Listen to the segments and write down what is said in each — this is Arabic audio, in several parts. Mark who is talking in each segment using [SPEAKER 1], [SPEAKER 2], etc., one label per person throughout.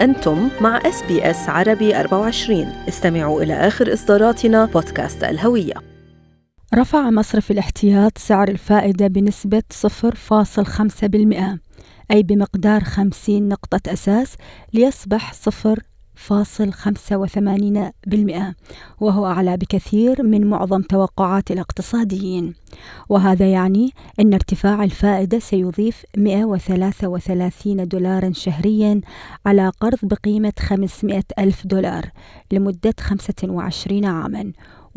[SPEAKER 1] أنتم مع SBS عربي 24. استمعوا إلى آخر إصداراتنا بودكاست الهوية.
[SPEAKER 2] رفع مصرف الاحتياط سعر الفائدة بنسبة 0.5%، أي بمقدار 50 نقطة أساس، ليصبح 0.85%، وهو أعلى بكثير من معظم توقعات الاقتصاديين. وهذا يعني أن ارتفاع الفائدة سيضيف $133 شهريا على قرض بقيمة $500,000 لمدة 25 عاما،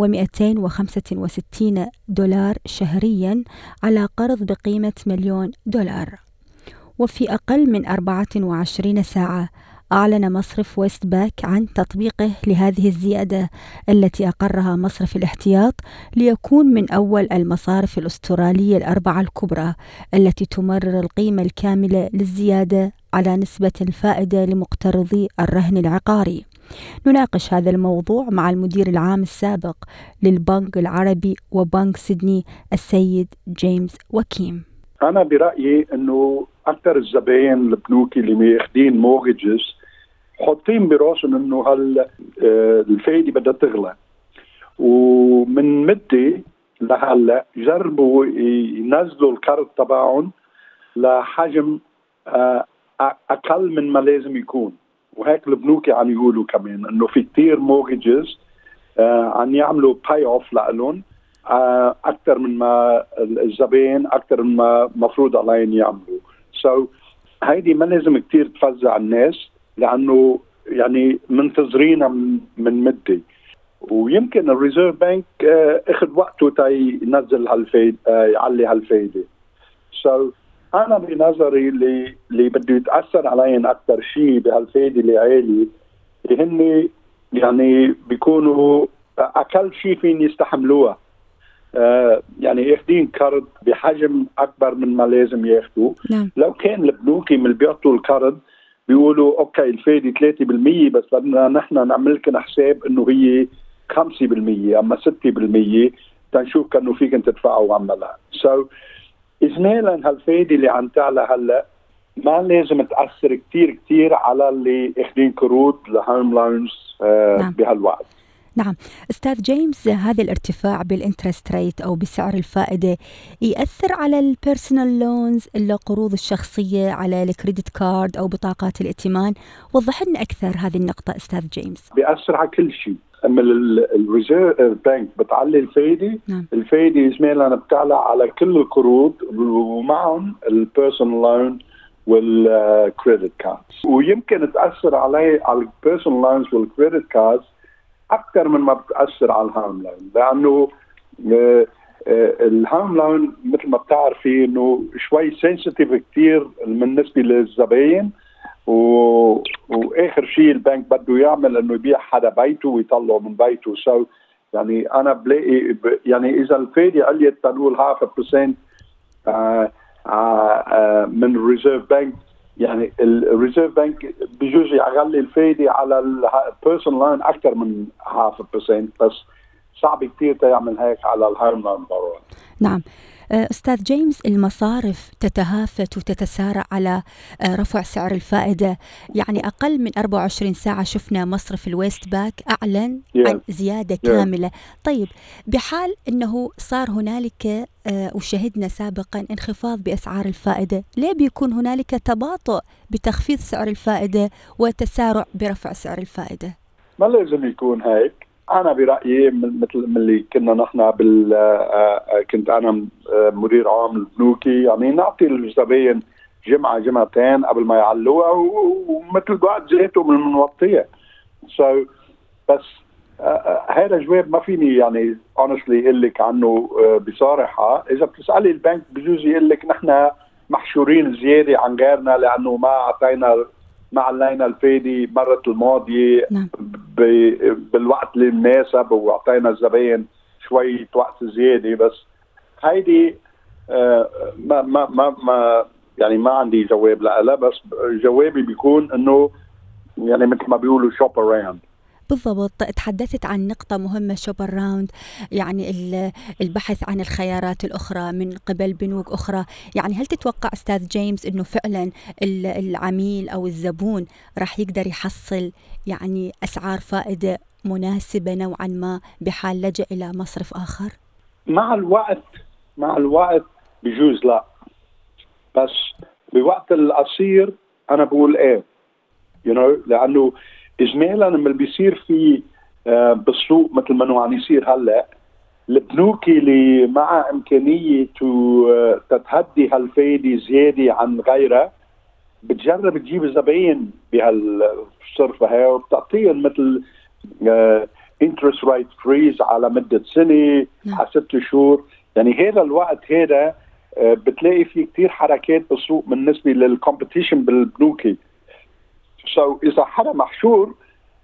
[SPEAKER 2] $265 شهريا على قرض بقيمة $1,000,000. وفي أقل من 24 ساعة أعلن مصرف ويست باك عن تطبيقه لهذه الزيادة التي أقرها مصرف الاحتياط، ليكون من أول المصارف الأسترالية الأربعة الكبرى التي تمرر القيمة الكاملة للزيادة على نسبة الفائدة لمقترضي الرهن العقاري. نناقش هذا الموضوع مع المدير العام السابق للبنك العربي وبنك سيدني، السيد جيمس وكيم.
[SPEAKER 3] أنا برأيي أنه أكثر الزبائن البنوكي اللي ماخدين مورجز حاطين براسهم أنه الفايدة بدها تغلى، ومن مدة لهلا جربوا ينزلوا القرض تبعهم لحجم أقل من ما لازم يكون. وهيك البنوكي عم يقولوا كمان أنه في كتير مورجز عم يعملوا باي أوف لهم أكثر من ما الزبائن أكثر من ما مفروض عليهم يعملوا. هيدي ما لازم كتير تفزع الناس، لأنه يعني منتظرينها من مدة، ويمكن الريزيرف بانك اخذ وقته ينزل هالفايدة، يعلي هالفايدة. أنا بنظري اللي بده يتأثر عليهم أكثر شيء بهالفايدة اللي عالي هن يعني بيكونوا أقل شيء فين يستحملوها، يعني ياخدين قرض بحجم أكبر من ما لازم ياخدوا.
[SPEAKER 2] نعم.
[SPEAKER 3] لو كان البنوكي من اللي بيعطوا القرض بيقولوا أوكي الفايدة 3%، بس بدنا نحن نعمل لكم حساب إنه هي 5% أما 6%، تنشوف كأنه فيك تدفعوا وعملها. إجمالا هالفايدة اللي عم تعلى هلا ما لازم تأثر كتير على اللي اخدين قروض لهوم لونز بهالوقت.
[SPEAKER 2] نعم أستاذ جيمس، هذا الارتفاع بالانترست ريت أو بسعر الفائدة يأثر على البيرسونال لونز، القروض الشخصية، على الكريدت كارد أو بطاقات الائتمان؟ وضح لنا أكثر هذه النقطة أستاذ جيمس.
[SPEAKER 3] بيأثر على كل شيء. أما الريزيرف بانك بتعلي الفايدة،
[SPEAKER 2] نعم.
[SPEAKER 3] الفايدة إجمالا بتعلى على كل القروض ومعهم البيرسونال لون والكريدت كارد، ويمكن تأثر على البيرسونال لونز والكريدت كارد أكثر من ما بتأثر على الهوم لون، لأنه الهوم لون مثل ما بتعرفي إنه شوي سنسيتيف كتير بالنسبة للزبائن، وآخر شيء البنك بده يعمل إنه يبيع حدا بيته ويطلعه من بيته. يعني أنا بلاقي يعني إذا الفايدة عليت تنقول 0.5% من الريزيرف بانك، يعني الريزيرف بانك بيجوز يغلي الفايدة على البيرسونال لون أكثر من 0.5%، بس صعب كتير تعمل هيك على الهوم لون borrower.
[SPEAKER 2] نعم أستاذ جيمس، المصارف تتهافت وتتسارع على رفع سعر الفائدة، يعني أقل من 24 ساعة شفنا مصرف الويست باك أعلن عن زيادة كاملة. طيب بحال أنه صار هنالك وشهدنا سابقا انخفاض بأسعار الفائدة، ليه بيكون هنالك تباطؤ بتخفيض سعر الفائدة وتسارع برفع سعر الفائدة؟
[SPEAKER 3] ما لازم يكون هيك. أنا برأيي مثل اللي كنا نحن كنت أنا مدير عام البنوكي، يعني نعطي الزبائن جمعتين قبل ما يعلوها، ومثل قاعد ذاته من نوطيها. بس هذا جواب ما فيني يعني honestly يقول لك عنه بصراحة. إذا بتسألي البنك بجوز يقول لك نحن محشورين زيادة عن غيرنا لأنه ما علينا الفايدة مرة الماضية.
[SPEAKER 2] نعم.
[SPEAKER 3] بالوقت اللي مناسب، وعطينا الزبائن شوية وقت زيادة. بس هيدي ما يعني ما عندي جواب لها، بس جوابي بيكون انه يعني مثل ما بيقولوا shop around.
[SPEAKER 2] بالضبط. تحدثت عن نقطة مهمة شوبر راوند، يعني البحث عن الخيارات الأخرى من قبل بنوك أخرى. يعني هل تتوقع أستاذ جيمس أنه فعلا العميل أو الزبون راح يقدر يحصل يعني أسعار فائدة مناسبة نوعا ما بحال لجأ إلى مصرف آخر؟
[SPEAKER 3] مع الوقت بجوز لا، بس بوقت القصير أنا بقول إيه، لأنه إجمالا لما بيصير في بالسوق مثل ما هو عم يصير هلا، البنوك اللي مع إمكانية تتهدي هالفايدة زيادة عن غيرها بتجرب تجيب زباين بهالصرفة هاي، وبتعطيهم مثل interest rate freeze على مدة سنة على 6 شهور. يعني هذا الوقت هذا بتلاقي فيه كتير حركات بالسوق بالنسبة للكومبيتيشن بالبنوك. إذا حدا محشور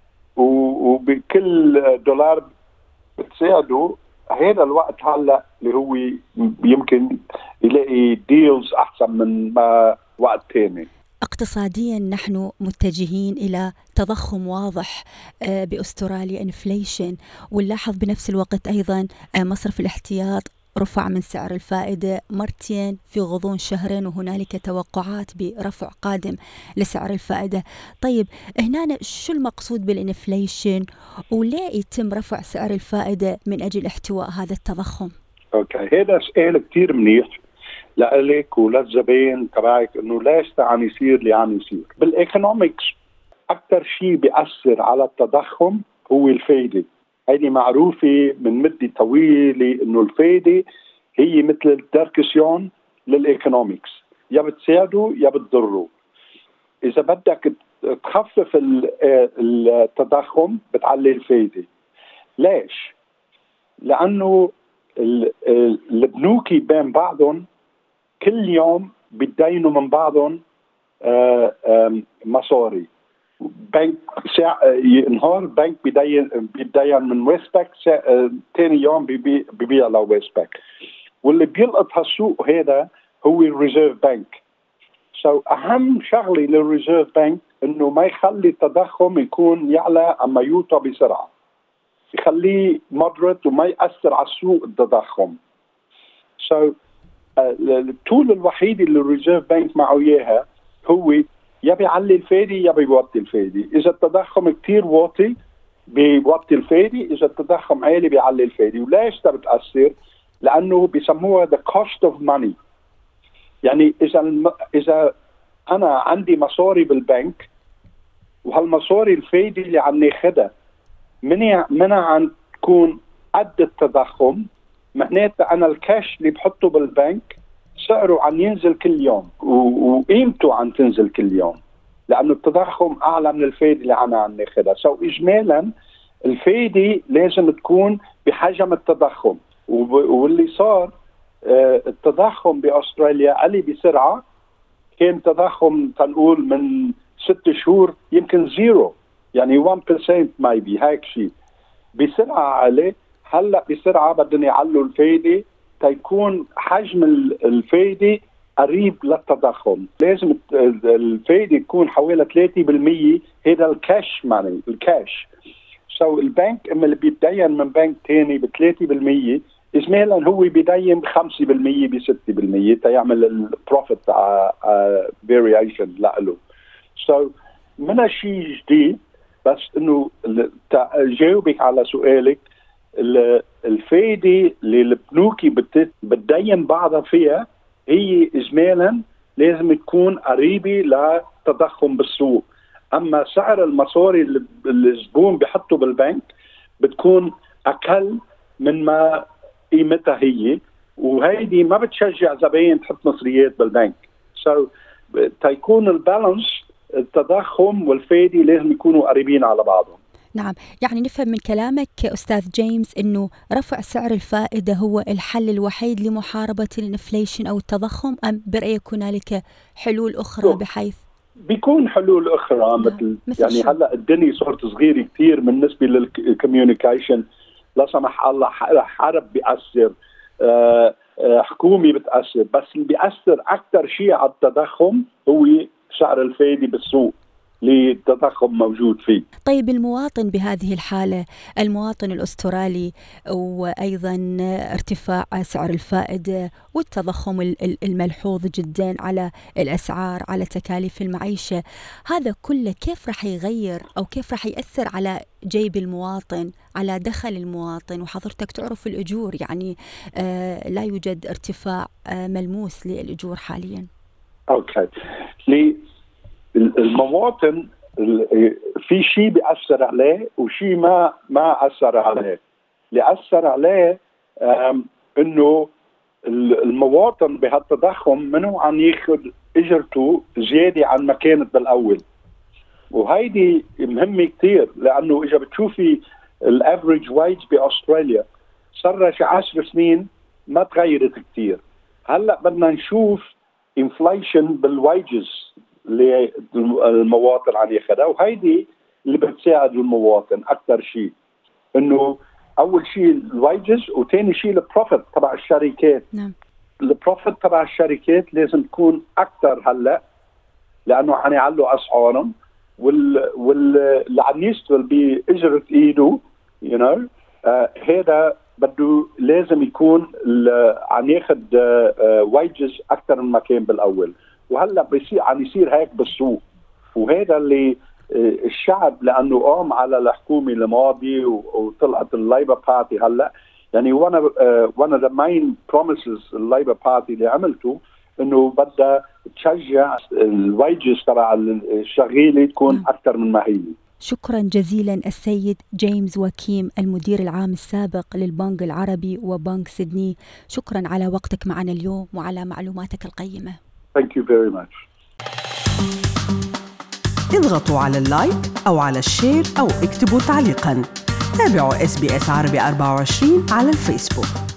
[SPEAKER 3] وبكل دولار بتساعده، هذا الوقت هلا اللي هو يمكن يلاقي ديلز أحسن من ما وقت تاني.
[SPEAKER 2] اقتصاديا نحن متجهين إلى تضخم واضح بأستراليا انفليشن، ونلاحظ بنفس الوقت أيضا مصرف الاحتياط رفع من سعر الفائدة مرتين في غضون شهرين، وهنالك توقعات برفع قادم لسعر الفائدة. طيب هنا شو المقصود بالانفليشن، وليه يتم رفع سعر الفائدة من أجل احتواء هذا التضخم؟
[SPEAKER 3] اوكي، هذا سؤال كتير منيح لك وللزبائن تبعك، انه ليش عم يصير اللي عم يصير بالايكونومكس. اكثر شيء بيأثر على التضخم هو الفايدة. هذه معروفة من مدة طويلة، انه الفايدة هي مثل الدركسيون للايكونومكس، يا بتساعده يا بتضره. اذا بدك تخفف التضخم بتعلي الفايدة. ليش؟ لانه البنوك بين بعضهم كل يوم بيدينوا من بعضهم مصاري. بنك نهار بنك بيدين من ويستباك، ثاني يوم بيبيع لويستباك، واللي بيلقط هالسوق هذا هو الريزيرف بنك. أهم شغلة للريزيرف بنك إنه ما يخلي التضخم يكون يعلى أما يوطى بسرعة، يخليه مودريت وما يأثر على السوق التضخم. التول الوحيدة اللي الريزيرف بنك معه إياها هو يا بيعلي الفايدة يا بيوطي الفايدة. إذا التضخم كتير واطي بيوطي الفايدة، إذا التضخم عالي بيعلي الفايدة. وليش ده بتأثر؟ لأنه بيسموها the cost of money. يعني إذا أنا عندي مصاري بالبنك، وهالمصاري الفايدة اللي عم ناخدها منها عم تكون قد التضخم، معناتها أنا الكاش اللي بحطه بالبنك سعره عم ينزل كل يوم وقيمته عم تنزل كل يوم، لأنه التضخم أعلى من الفايدة اللي عم ناخدها. إجمالا الفايدة لازم تكون بحجم التضخم. واللي صار التضخم بأستراليا علي بسرعة. كان تضخم تنقول من 6 شهور يمكن زيرو، يعني 1% maybe هيك شيء. بسرعة عليه هلأ بسرعة بدهم يعلوا الفايدة تيكون حجم الفايدة قريب للتضخم. لازم الفايدة تكون حوالي 3%. هذا الكاش ماني، الكاش. البنك اما اللي بيتدين من بنك تاني ب 3%، إجمالا هو بيدين ب 5% ب 6% تيعمل البروفيت فاريشن له. من شيء جديد، بس انه جاوبك على سؤالك. الفايدة اللي البنوك بتدين بعضها فيها هي إجمالا لازم تكون قريبة لتضخم بالسوق. أما سعر المصاري اللي الزبون بيحطه بالبنك بتكون أقل من ما قيمتها هي، وهيدي ما بتشجع زباين تحط مصريات بالبنك. تيكون البالانس، التضخم والفايدة لازم يكونوا قريبين على بعضهم.
[SPEAKER 2] نعم، يعني نفهم من كلامك أستاذ جيمس أنه رفع سعر الفائدة هو الحل الوحيد لمحاربة الانفليشن أو التضخم، أم برأيك هنالك حلول أخرى؟ بحيث
[SPEAKER 3] بيكون حلول أخرى مثل يعني هلأ الدنيا صارت صغيرة كتير بالنسبة للكوميونيكيشن. لا سمح الله حرب بيأثر، حكومي بتأثر، بس اللي بيأثر أكتر شيء على التضخم هو سعر الفايدة بالسوق. للتضخم موجود فيه.
[SPEAKER 2] طيب المواطن بهذه الحالة، المواطن الأسترالي، وأيضا ارتفاع سعر الفائدة والتضخم الملحوظ جدا على الأسعار، على تكاليف المعيشة، هذا كله كيف رح يغير أو كيف رح يأثر على جيب المواطن، على دخل المواطن؟ وحضرتك تعرف الأجور، يعني لا يوجد ارتفاع ملموس للأجور حاليا.
[SPEAKER 3] أوكي، المواطن في شيء بيأثر عليه وشيء ما أثر عليه. اللي أثر عليه إنه المواطن بهالتضخم منه عم ياخذ اجرته زيادة عن ما كانت بالأول، وهيدي مهمة كتير، لأنه إذا بتشوفي الافريج وايج بأستراليا صار شي 10 سنين ما تغيرت كتير. هلأ بدنا نشوف inflation بالوايجز اللي المواطن عم ياخذها، وهيدي اللي بتساعد المواطن أكثر شيء. إنه أول شيء الوايجز، وثاني شيء البروفيت تبع الشركات.
[SPEAKER 2] نعم.
[SPEAKER 3] البروفيت تبع الشركات لازم تكون أكثر هلأ، لأنه عم يعلوا أسعارهم، واللي عم يشتغل بإجرة إيده هذا بده لازم يكون عم ياخذ وايجز أكثر من ما كان بالأول. وهلا عم يصير هيك بالسوق، وهذا اللي الشعب لأنه قام على الحكومة الماضي وطلعت الليبر بارتي هلا. يعني one of the main promises الليبر بارتي اللي عملته إنه بدها تشجع الوايجز تبع الشغيلة تكون أكثر من ما هي.
[SPEAKER 2] شكرا جزيلا السيد جيمس وكيم، المدير العام السابق للبنك العربي وبنك سيدني. شكرا على وقتك معنا اليوم وعلى معلوماتك القيمة.
[SPEAKER 3] Thank you very much.
[SPEAKER 4] اضغطوا على اللايك أو على الشير أو اكتبوا تعليقا. تابعوا SBS عربي 24 على الفيسبوك.